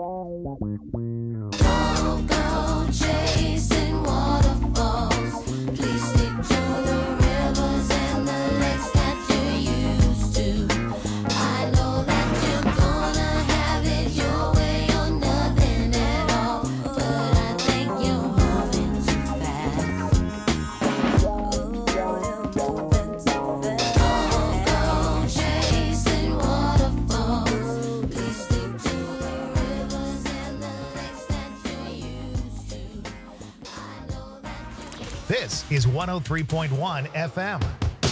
Don't go chasing waterfalls. Please stick to the rivers and the lakes that you're used to. I know that you're gonna have it your way or nothing at all, but I think you're moving too fast. Don't go chasing waterfalls. Please stick to the rivers and the lakes that you're used to. I know that you're This is 103.1 FM.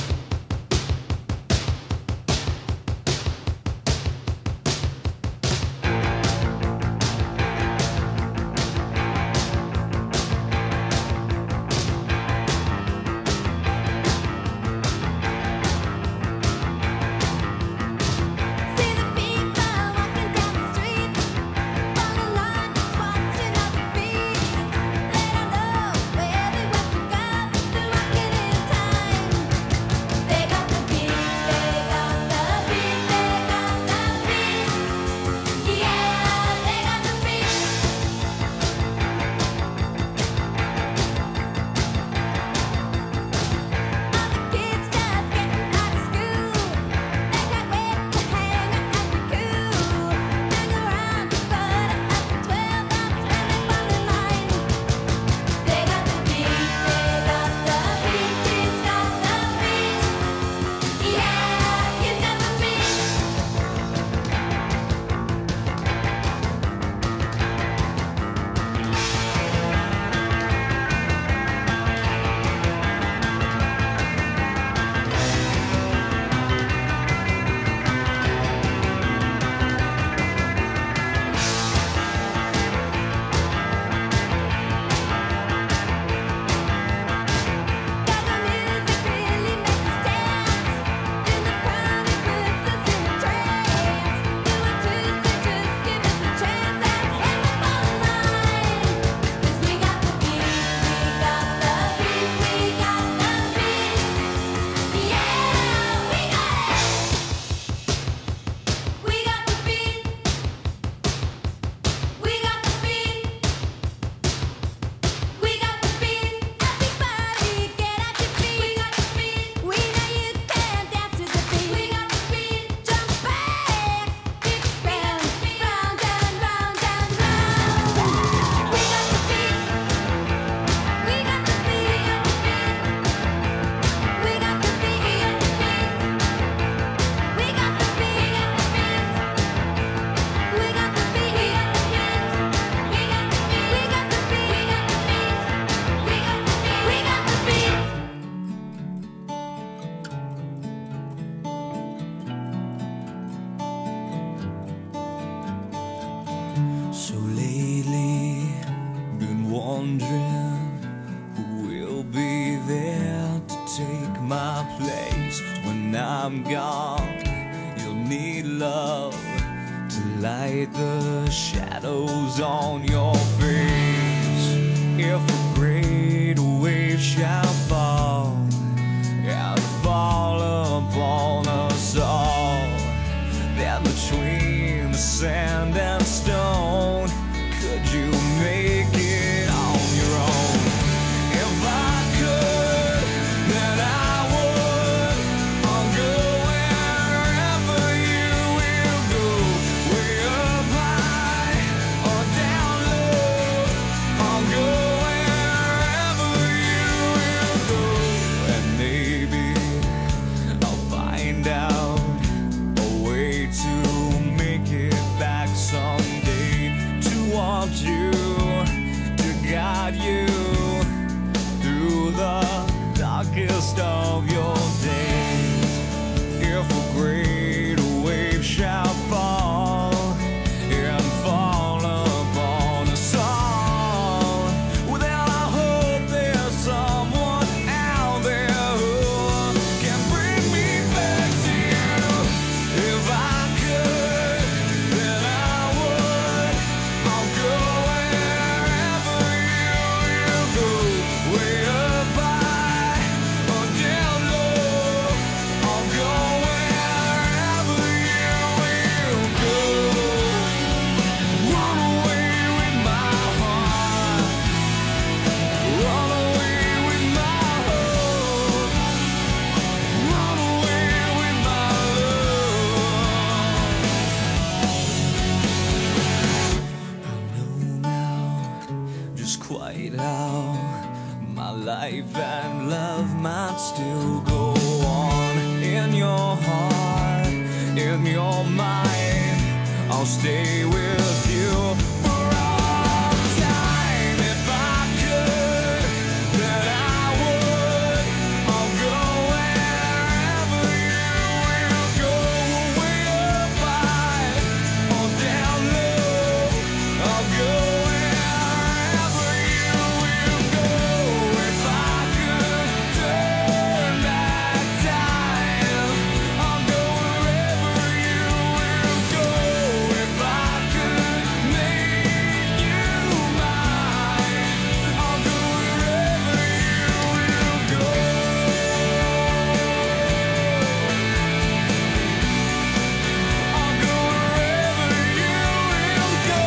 See the people walking down the street, on the line just watching other feet. They don't know where they want to go, they're walking in time. They got the beat, they got the beat, they got the beat. Yeah, they got the beat. All the kids just getting out of school. They can't wait to hang out at the cool. Hang around the corner after 12 hours when they fall in line. They got the beat, they got the beat, kids got the beat. Yeah, kids got the beat. Got the music really makes us dance. In the crowd it puts us in a trance. Do it too, so just give us a chance and hit the bottom line. 'Cause we got the beat, we got the beat, we got the beat. Yeah, we got it. We got the beat. We got the beat. We got the beat. Everybody get at your feet. We got the beat. We know you can dance to the beat. We got the beat. Jump back, kick round, round and round and round. We got the beat. We got the beat. We got the beat. We got the beat. We got the beat. We got the beat. We got the beat. We got the beat. We got the beat. So lately, been wondering who will be there to take my place when I'm gone. You'll need love to light the shadows on your face. If a great wave shall fall and fall upon us all, then between the sand and stone, could you make it on your own? If I could, then I would. I'll go wherever you will go, way up high or down low. I'll go wherever you will go, and maybe I'll find out a way to make it back someday. just quite how my life and love might still go on. In your heart, in your mind, I'll stay with you for all time. If I could, then I would. I'll go wherever you will go, way up high or down low. I'll go wherever you will go. If I could turn back time, I'll go wherever you will go. If I could make you mine, I'll go wherever you will go. I'll go wherever you will go.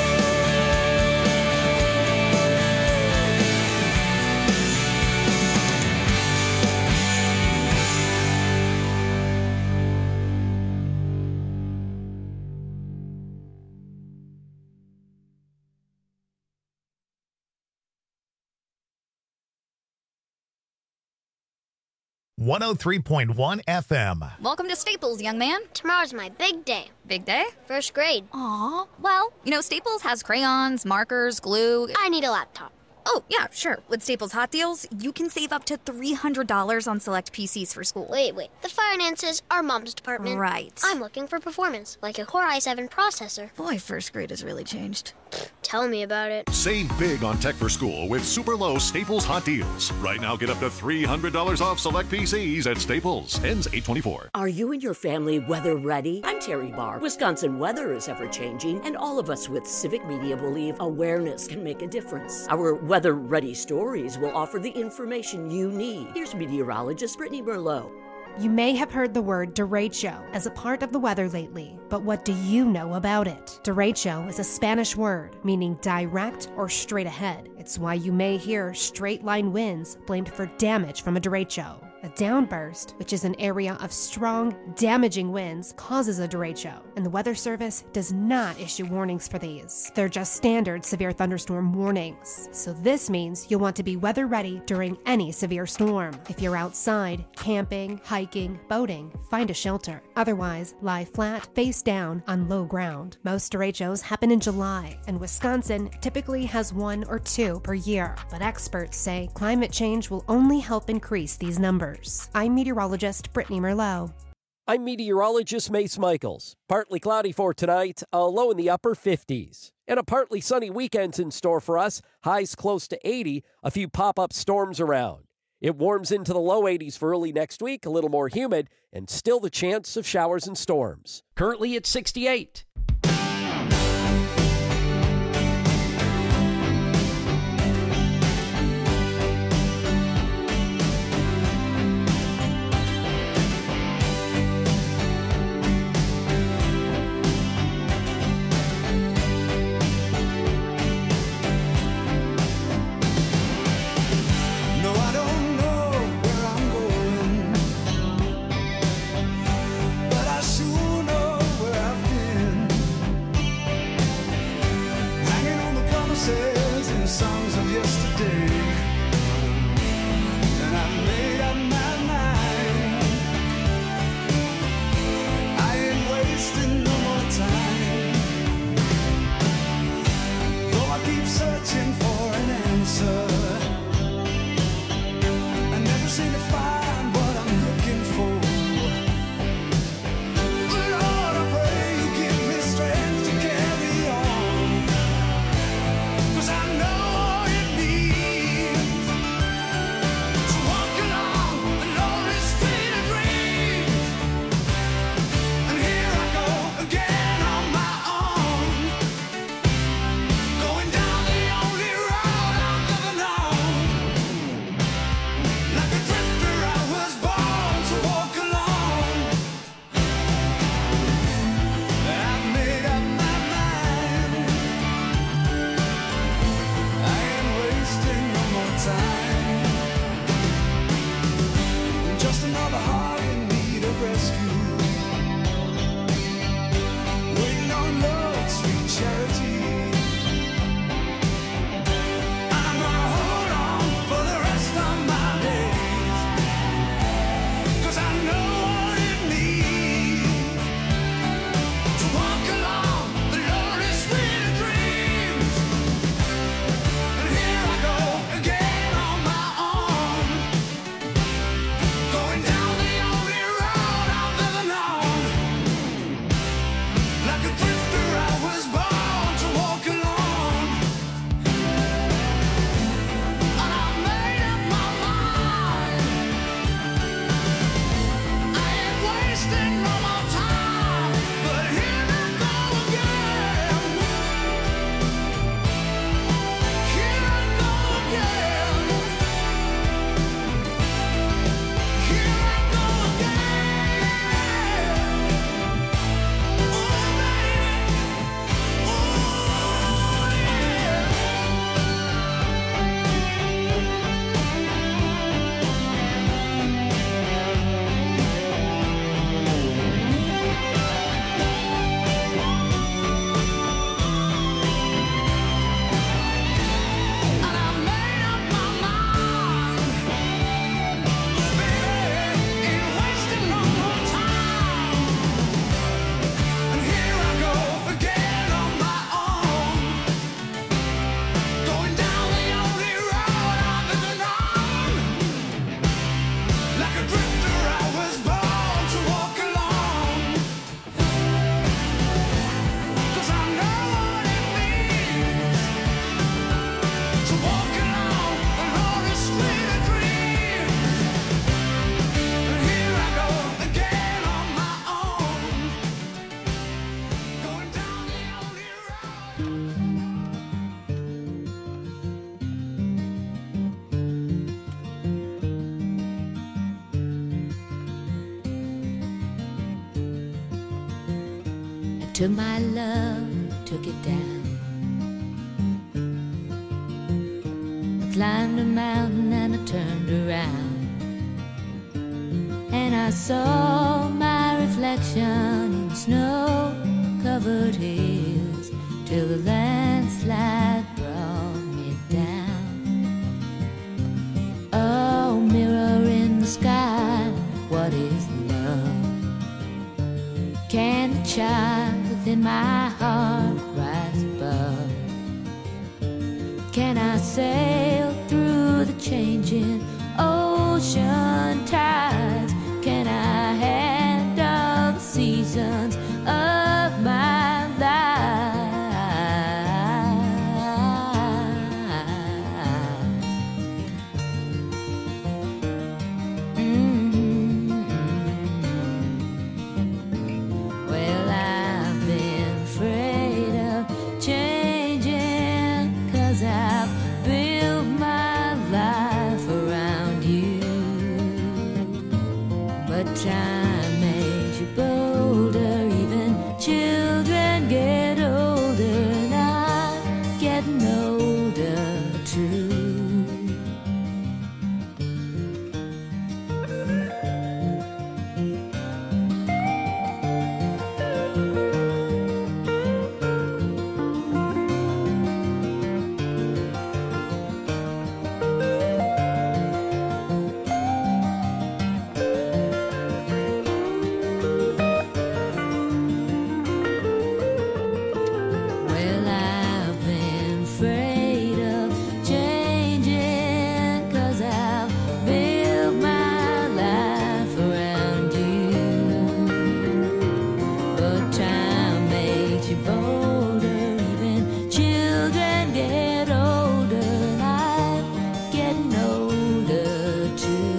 One 103.1 FM. Welcome to Staples, young man. Tomorrow's my big day. Big day? First grade. Aw, well, Staples has crayons, markers, glue. I need a laptop. Oh, yeah, sure. With Staples Hot Deals, you can save up to $300 on select PCs for school. Wait. The finances are Mom's department. Right. I'm looking for performance, like a Core i7 processor. Boy, first grade has really changed. Tell me about it. Save big on tech for school with super low Staples Hot Deals. Right now, get up to $300 off select PCs at Staples. Ends 8/24. Are you and your family weather ready? I'm Terry Barr. Wisconsin weather is ever changing, and all of us with Civic Media believe awareness can make a difference. Our weather ready stories will offer the information you need. Here's meteorologist Brittany Merlot. You may have heard the word derecho as a part of the weather lately, but what do you know about it? Derecho is a Spanish word meaning direct or straight ahead. It's why you may hear straight line winds blamed for damage from a derecho. A downburst, which is an area of strong, damaging winds, causes a derecho, and the Weather Service does not issue warnings for these. They're just standard severe thunderstorm warnings. So this means you'll want to be weather ready during any severe storm. If you're outside, camping, hiking, boating, find a shelter. Otherwise, lie flat, face down, on low ground. Most derechos happen in July, and Wisconsin typically has 1 or 2 per year. But experts say climate change will only help increase these numbers. I'm meteorologist Brittany Merlot. I'm meteorologist Mace Michaels. Partly cloudy for tonight, a low in the upper 50s. And a partly sunny weekend's in store for us, highs close to 80, a few pop-up storms around. It warms into the low 80s for early next week, a little more humid, and still the chance of showers and storms. Currently at 68. No, I don't know where I'm going, but I sure know where I've been. Hanging on the promises and songs of yesterday, and I made up my mind. I ain't wasting no more time. Though I keep searching for an answer, I never seem to find what I'm looking for. But Lord, I pray you give me strength to carry on, 'cause I know all you need till my love took it down. I climbed a mountain and I turned around, and I saw my reflection in snow-covered hills till the landslide brought me down. Oh, mirror in the sky, what is love? Can the child within my heart rise above? Can I sail through the changing ocean tides? Can I handle the seasons of my life? Well, I've been afraid of changing, 'cause I've built my life around you. But time makes you bolder, even children get older, and I'm getting older too. Well, I've been afraid of changing, 'cause I've built my life around you. But time makes you bolder, even children get older, and I'm getting older too.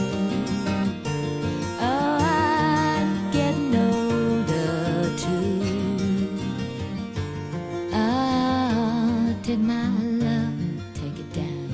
Oh, I'm getting older too. Oh, take my love, take it down.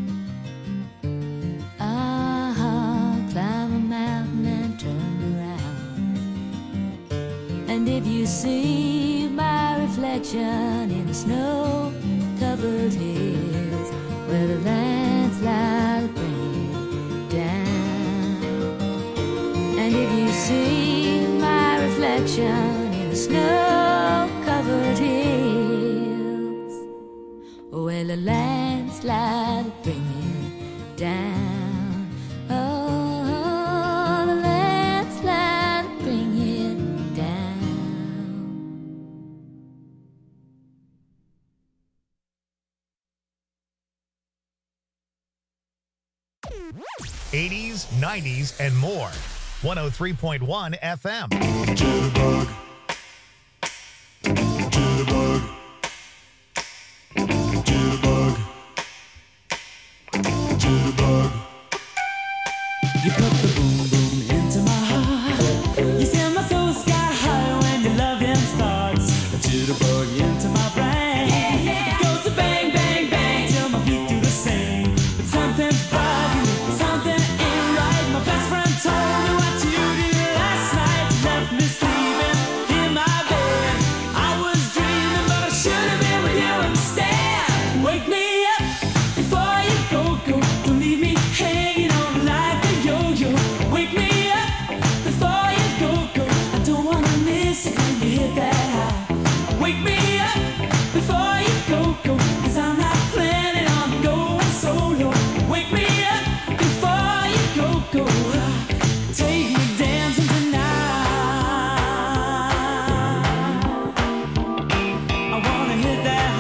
Oh, climb a mountain and turn around. And if you see my reflection in the snow-covered hills, where the landslide will bring it down. And if you see my reflection in the snow-covered hills, well, the landslide will bring it down. Oh, the landslide will bring it down. 80s, 90s, and more. 103.1 FM. Jitterbug. Jitterbug. Jitterbug. Jitterbug. You put the boom boom into my heart. You send my soul sky high when your loving starts. A jitterbug into my brain. It goes to bang, bang, bang till my feet do the same. But something's bugging, something ain't right. My best friend told me what you did last night. You left me sleeping in my bed. I was dreaming, but I should have been with you instead. Wake me up before you go, go. Don't leave me hanging on like a yo-yo. Wake me up before you go, go. I don't wanna miss it when you hit that high. Wake me up before you go, go. 'Cause I'm not planning on going solo. Wake me up before you go, go. Take me dancing tonight. I wanna hit that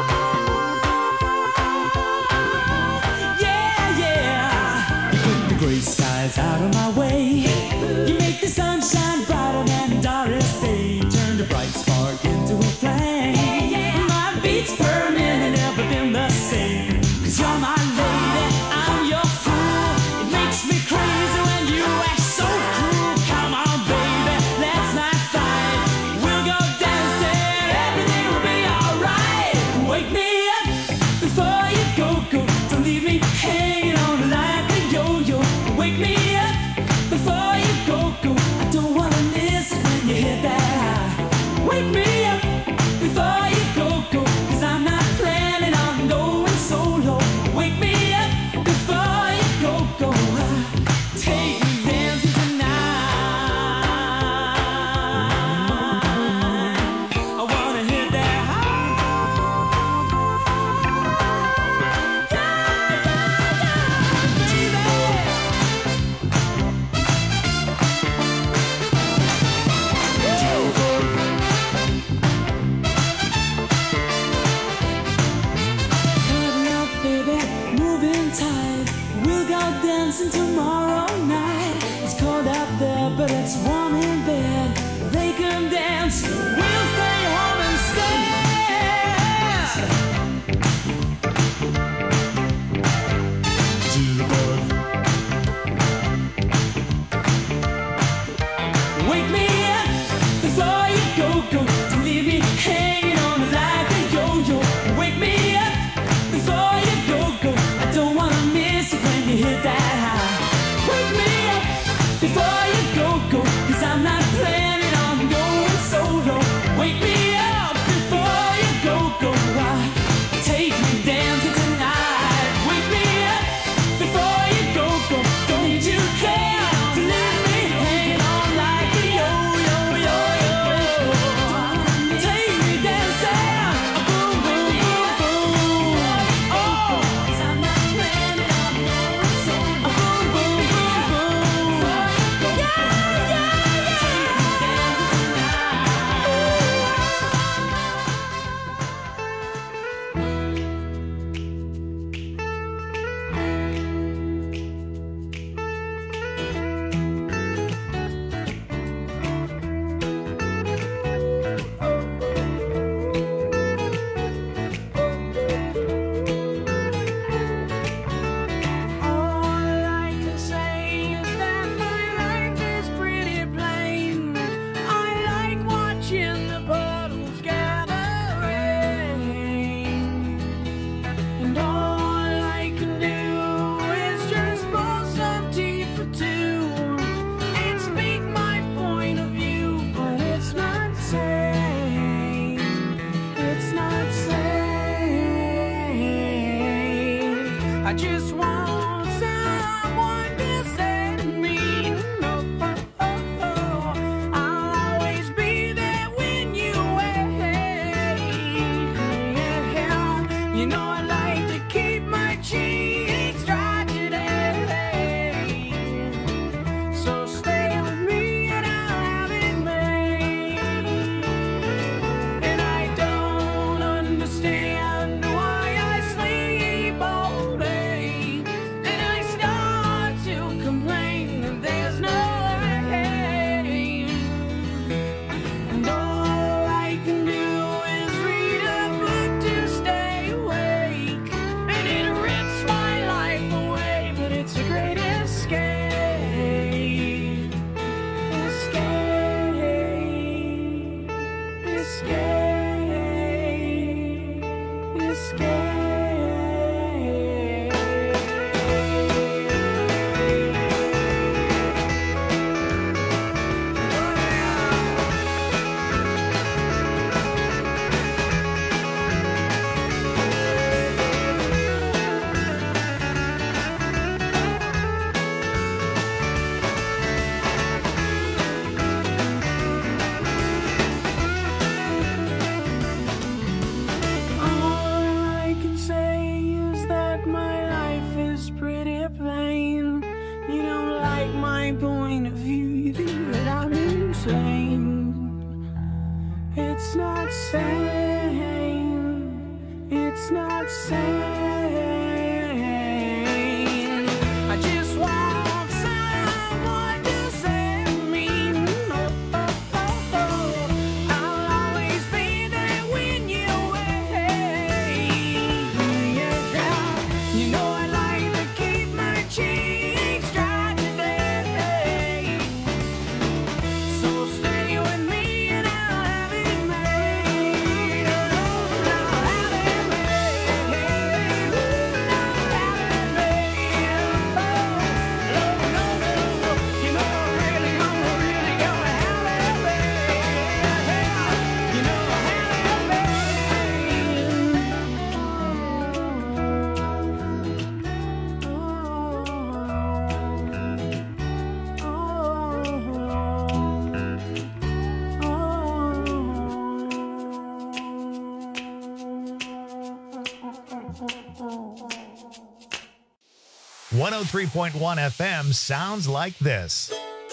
high. Yeah, yeah. You put the gray skies out of my way. You make the sunshine brighter than the darkest day. Turn the bright spark into a flame. My beats per minute never been the same. 'Cause you're my lady, I'm your fool. It makes me crazy when you act so cruel. Come on, baby, let's not fight. We'll go dancing, everything will be alright. Wake me up before you go, go. Don't leave me hanging on like a yo-yo. Wake me up before you go, go. I don't wanna miss it when you hit that high. Wake just want someone to set me. I'll always be there when you wait. You know I like to keep my cheeks dry today. So stay with me and I'll have it made. And I don't understand why I sleep all day. And I start to complain that there's no rain. And all I can do is read a book to stay awake. And it rips my life away, but it's a great escape. All I can say is that my life is pretty plain. You don't like my point of view, you think that I'm insane. It's not sane. It's not sane. I just want someone to set me. I'll always be there when you wait. You know I like to keep my cheeks dry today. So stay with me and I'll have it made. I'll have it made. I'll have it made. You know I'm really gonna have it made. You know I have it made. 103.1 FM sounds like this.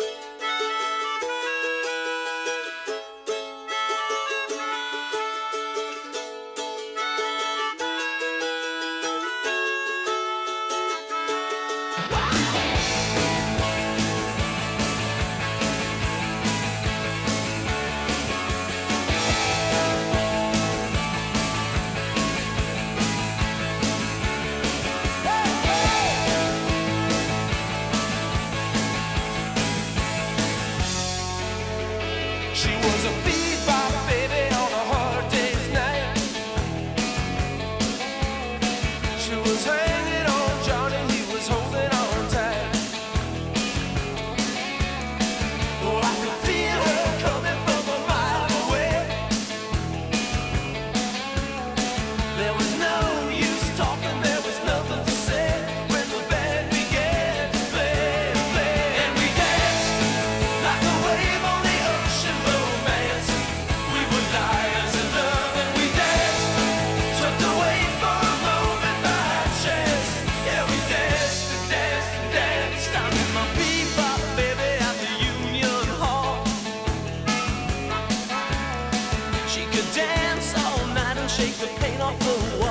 She was a bebop baby on a hard day's night. She was hanging on Johnny, he was holding on tight. Oh, I could feel her coming from a mile away. There was no use talking, there was nothing to say when the band began to play. And we danced like a wave on the ocean, romance. We were liars in love and we danced, swept away for a moment by chance. Yeah, we danced and danced and danced. I met my bebop baby at the Union Hall. She could dance all night and shake the paint off the wall.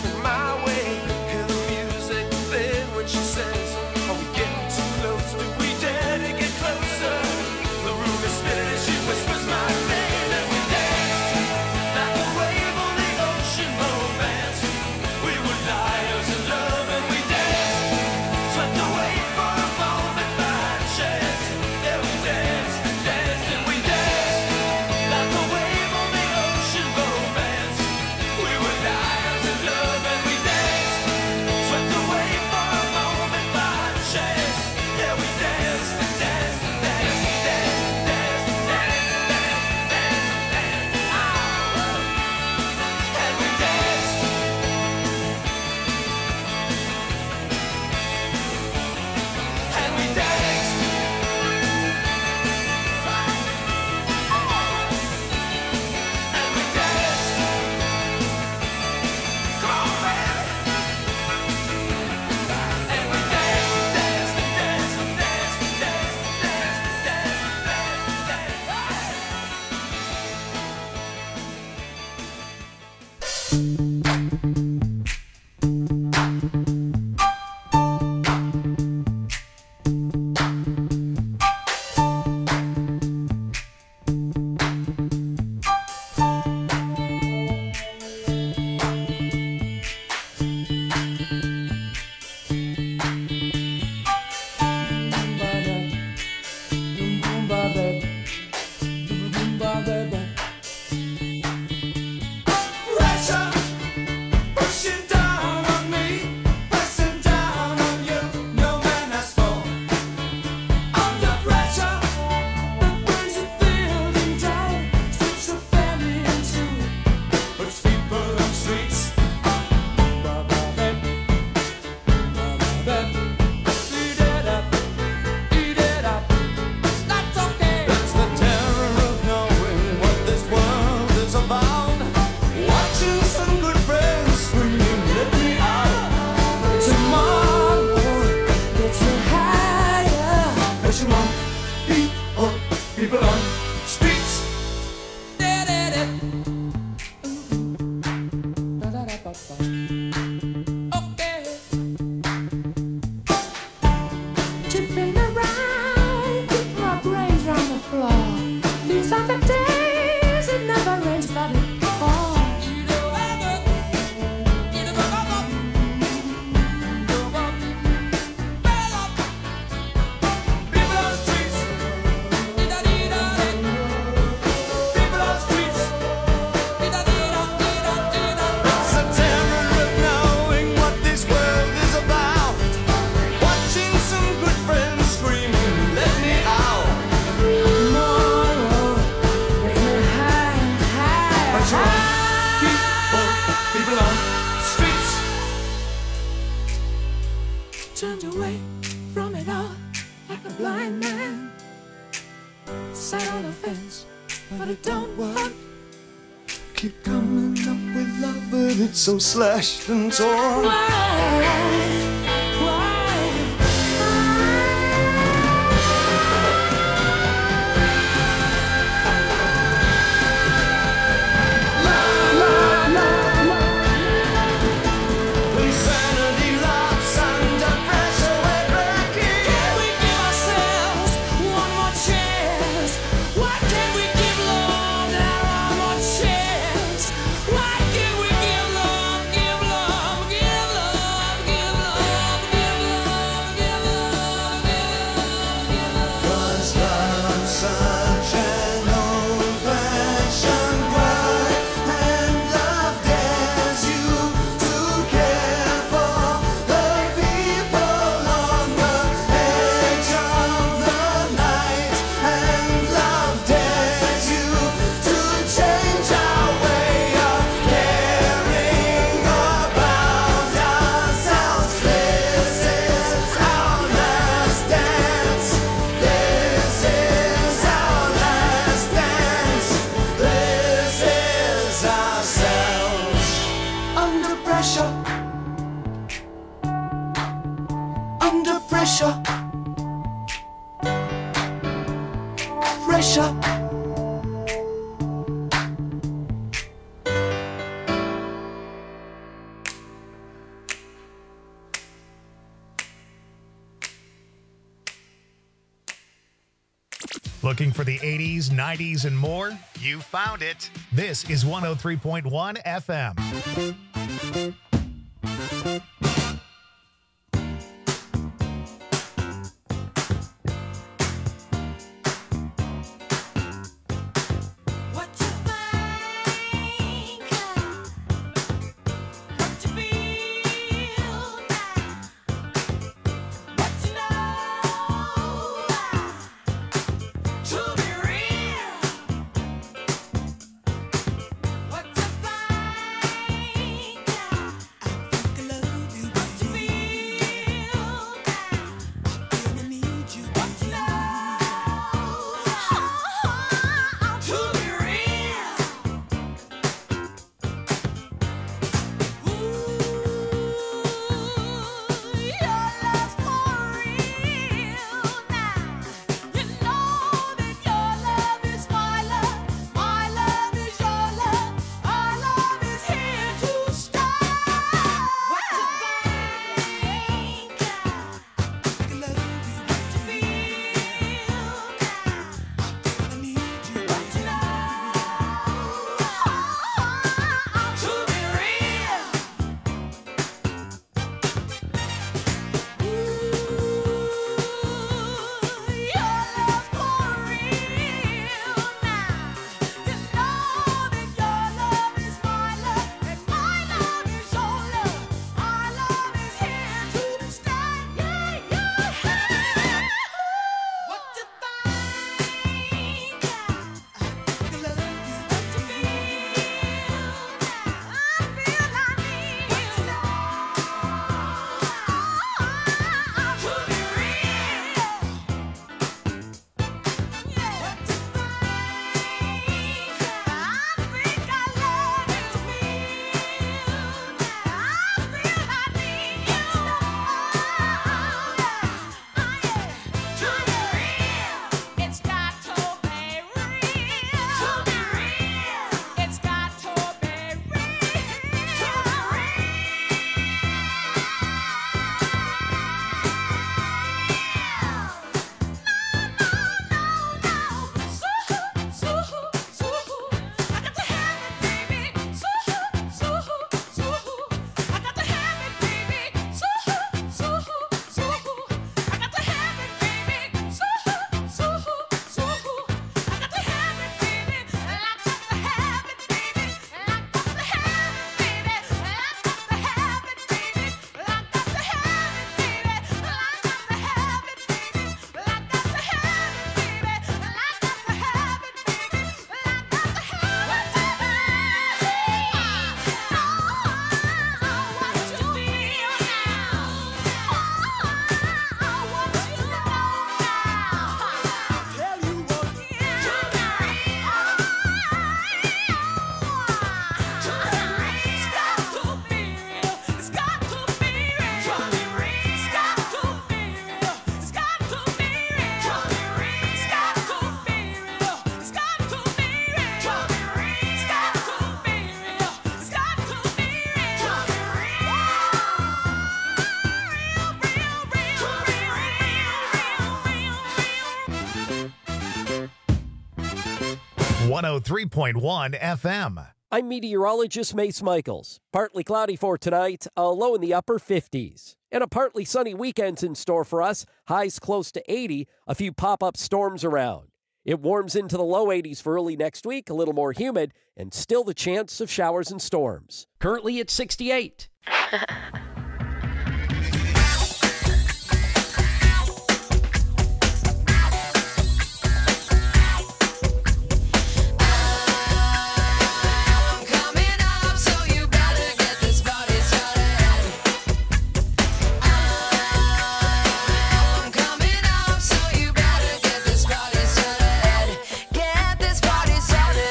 coming my way. Hear the music then when she says, are we getting too close? Do we dare to get closer? The room is spinning as she whispers my name, and we danced like a wave on the ocean romance. We were liars in love and we danced, swept away for a moment by chance. Yeah, we danced and danced and we danced like a wave on the ocean romance. We were liars in love and we danced, swept away for a moment by chance. Yeah, we danced and danced and danced and danced and danced and danced and danced and danced and danced. And we danced. And we danced. And we danced. Come on, baby. And we danced, danced, and danced, and danced, and danced, and danced, and danced, and danced. Pressure pushing down on me, pressing down on you. No man has fallen under pressure that brings a building down, splits a family in two, puts people on streets. Eat it up, eat it up. That's okay. That's the terror of knowing what this world is about. Watching some good friends screaming, let me out. Tomorrow gets me higher. Pushing on people on streets. Okay. Tipping around, keep my brains on the floor. These are the days it never rains, but it falls. People on streets. People on streets. It's a terror of knowing what this world is about. Watching some good friends screaming, let me out. Tomorrow gets me higher. People on streets. Turned away from it all like a blind man. Sat on a fence, but it don't work. Keep coming up with love, but it's so slashed and torn. Why? Insanity loves under pressure, we're breaking. Can we give ourselves one more chance? Why can't we give love now one more chance? Why can't we give love, give love, give love, give love, give love, give love, give love? 'Cause love's such an old-fashioned word, and love dares you to care for the people on the edge of the night, and love dares you to change our way of caring about ourselves. This is our last dance. This is our last dance. This is ourselves. Under pressure. Under pressure. Pressure. Looking for the 80s, 90s, and more? You found it. This is 103.1 FM. .1 FM. I'm meteorologist Mace Michaels. Partly cloudy for tonight, a low in the upper 50s. And a partly sunny weekend's in store for us, highs close to 80, a few pop-up storms around. It warms into the low 80s for early next week, a little more humid, and still the chance of showers and storms. Currently at 68.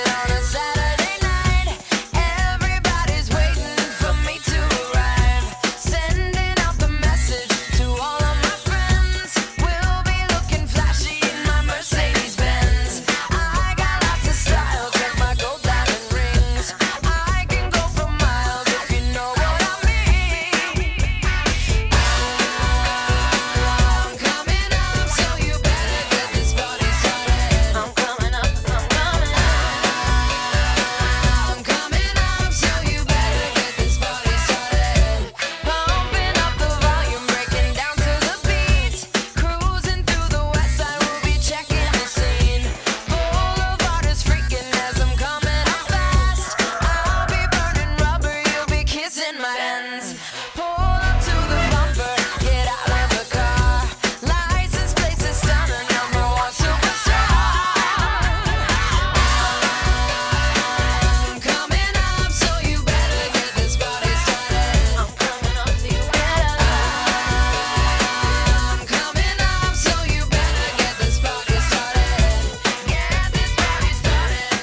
Everybody's waiting for me to arrive. friends. Pull up to the bumper, get out of the car. License plates is stunning, number one superstar. I'm coming up, so you better get this party started. I'm coming up, so you better. I'm coming up, so you better get this party started. Get this party started.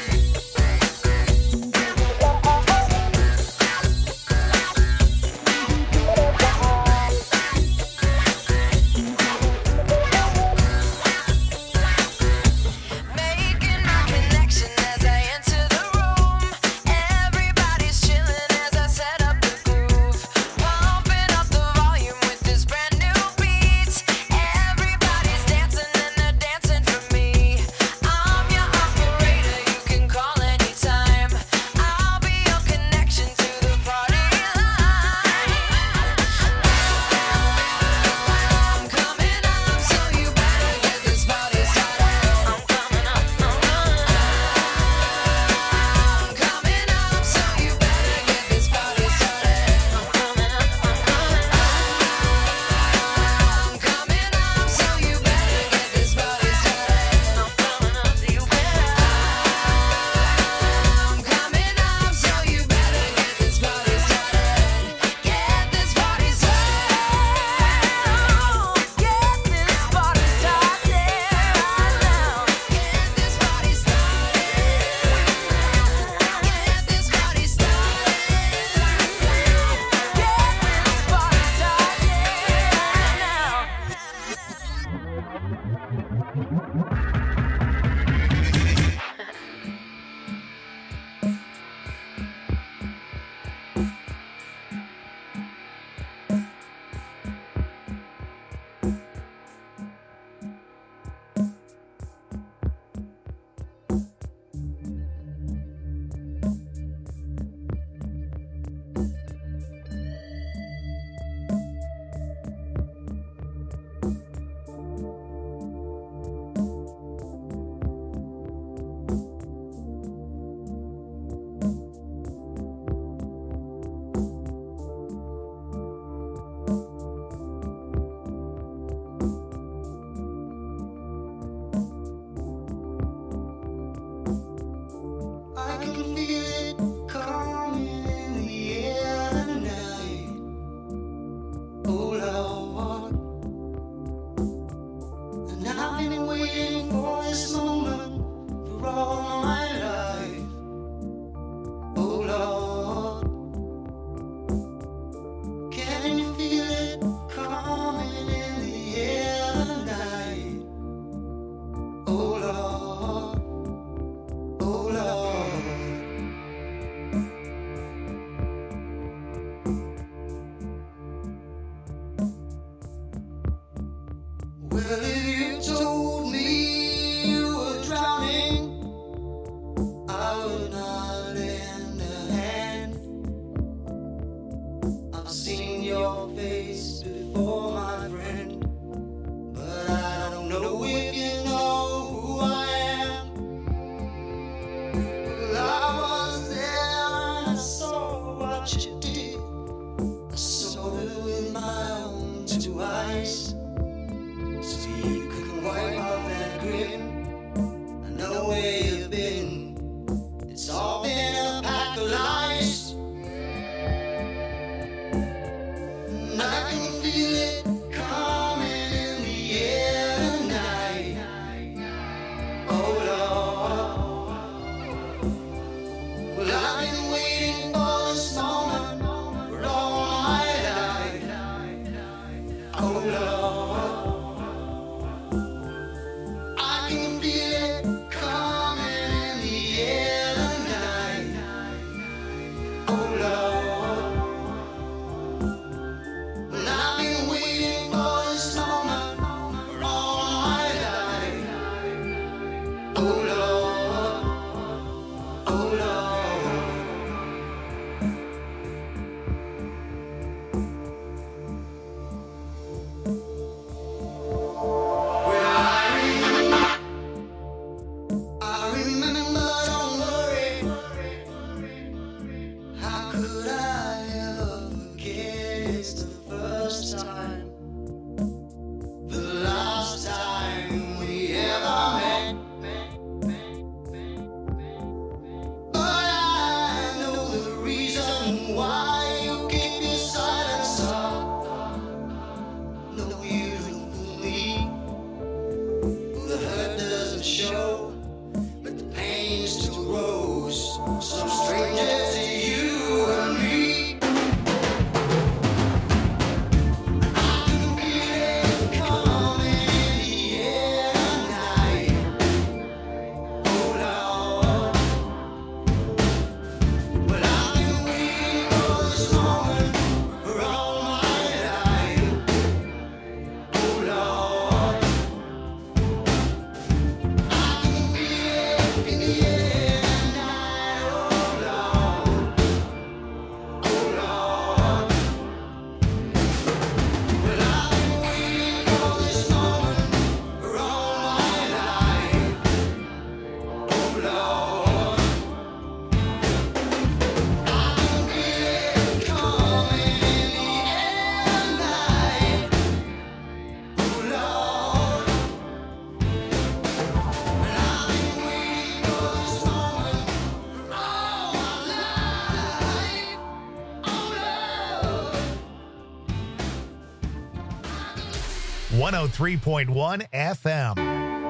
103.1 FM.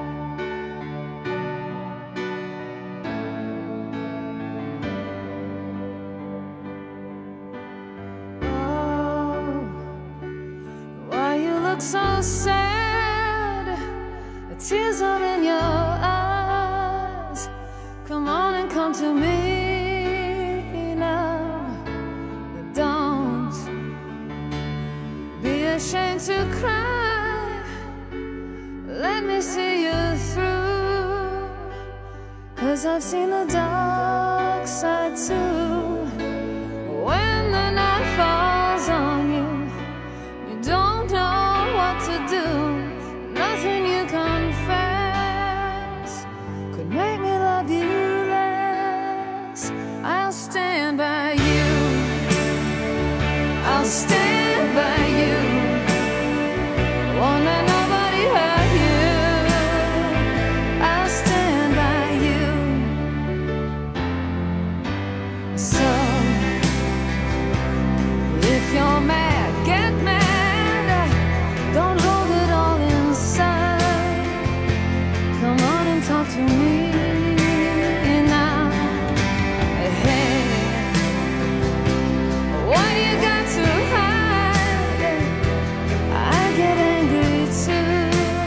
Why you look so sad? The tears are in your eyes. Come on and come to me now. Don't be ashamed to cry. Let me see you through. 'Cause I've seen the dark side too. When the night falls on you, don't know what to do. Nothing you confess could make me love you less. I'll stand by you. I'll stand by you. Won't let nobody hurt you. I'll stand by you. So if you're mad, get mad. Don't hold it all inside. Come on and talk to me now. Hey, what you got to hide? I get angry too.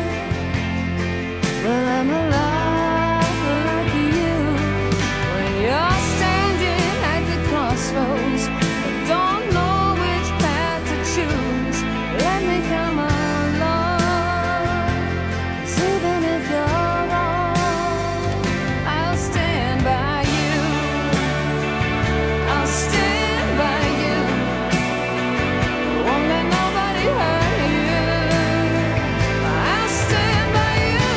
Well, I'm alive like you. When you're standing at the crossroads, don't know which path to choose. Let me come along. 'Cause even if you're wrong, I'll stand by you. I'll stand by you. Won't let nobody hurt you. I'll stand by you.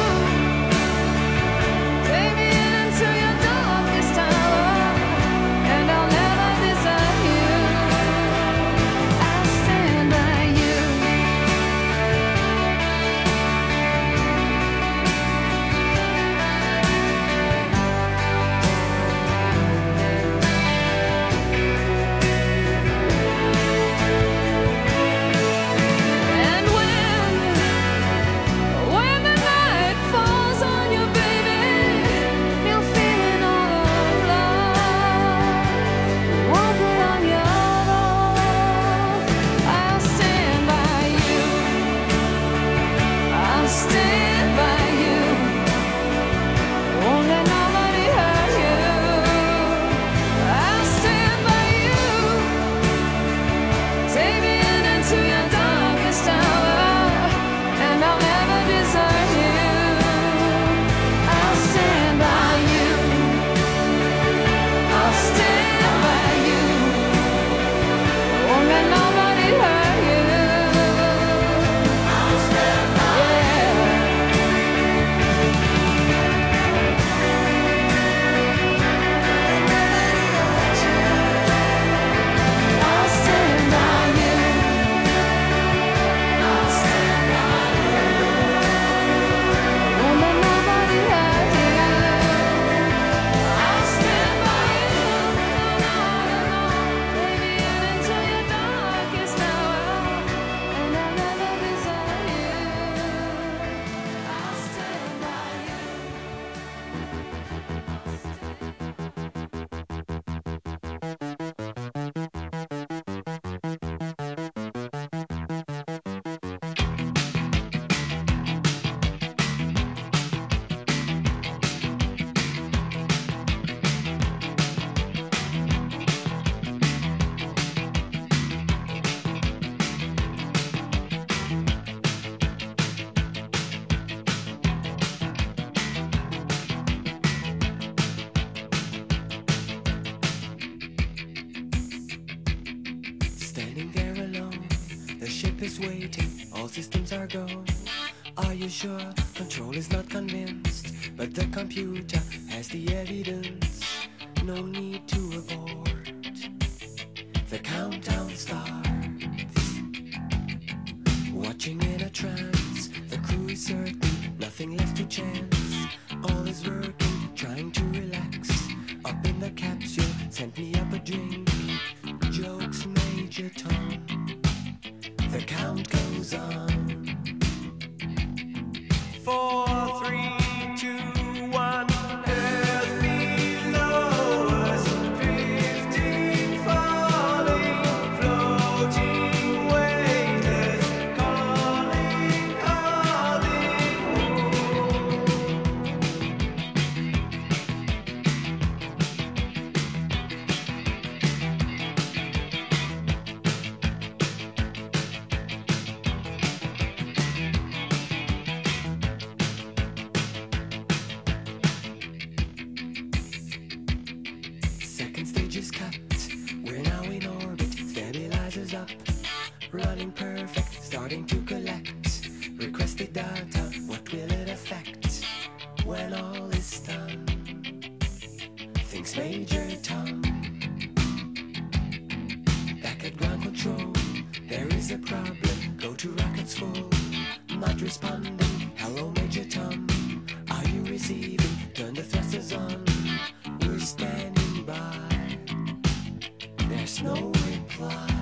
Take me into your darkest hour, and I'll never desert you. I'll stand by you. And when the night falls on you, baby, you're feeling all alone. Won't be on your own. I'll stand by you. I'll stand by you. Won't let nobody hurt you. I'll stand by you. Take me into your darkest hour, and I'll never desert you. I'll stand by you. I'll stand by you. Won't let nobody hurt you. I'll stand by you. I'll stand by you. I'll stand by you. Won't let nobody hurt you. I'll stand by you. Take me into your darkest hour, and I'll never desert you. I'll stand by you. Standing there alone, the ship is waiting, all systems are go. Are you sure? Control is not convinced, but the computer has the evidence. No need to abort. The countdown starts. Watching in a trance, the crew is certain, nothing left to chance. All is working, trying to relax. Up in the capsule, sent me up a drink. Jokes, Major Tom. The count goes on. 4, 3, 2, 1. Earth below us, drifting, falling, floating, weightless, calling, calling home. Second stage is cut. We're now in orbit. Stabilizers up. Running perfect. Starting to collect. Requested data. What will it affect when all is done? Thinks Major Tom. Back at ground control. There is a problem. Go to rockets full. Not responding. Hello, Major Tom. Are you receiving? Turn the thrusters on. We're standing by. There's no reply.